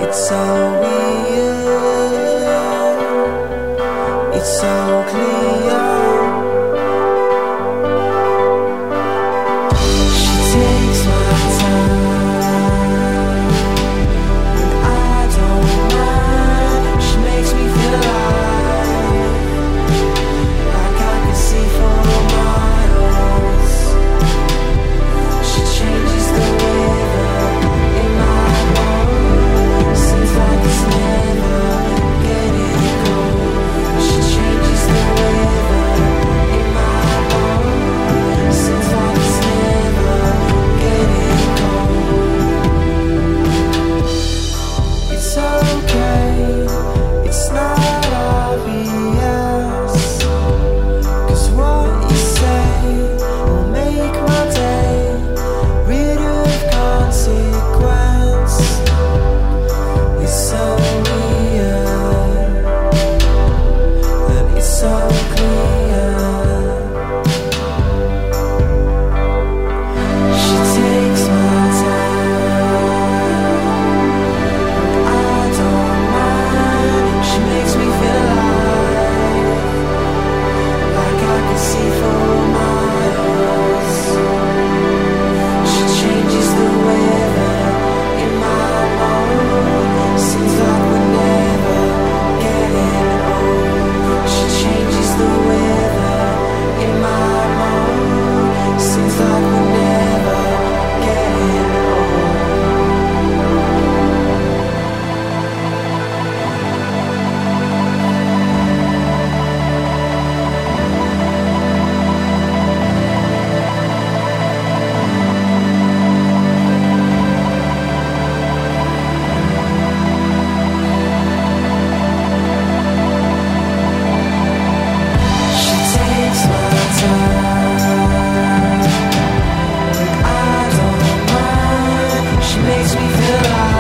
It's so weird, it's so clear. She takes my time, and I don't mind. She makes me feel alive, like I can see for miles. She changes the weather in my bones. Seems like it's never getting cold. She changes the weather in my bones. Seems like it's never getting cold. It's okay, it's not obvious, 'cause what you say will make my day, rid of consequence. It's so weird that it's so clear. She takes my time, I don't mind. She makes me feel alive, like I can see for miles. She changes the weather in my bones. Seems like we're never getting old. She changes the weather in my bones. Seems like we're never getting old. She takes my time, and I don't mind. She makes me feel alive.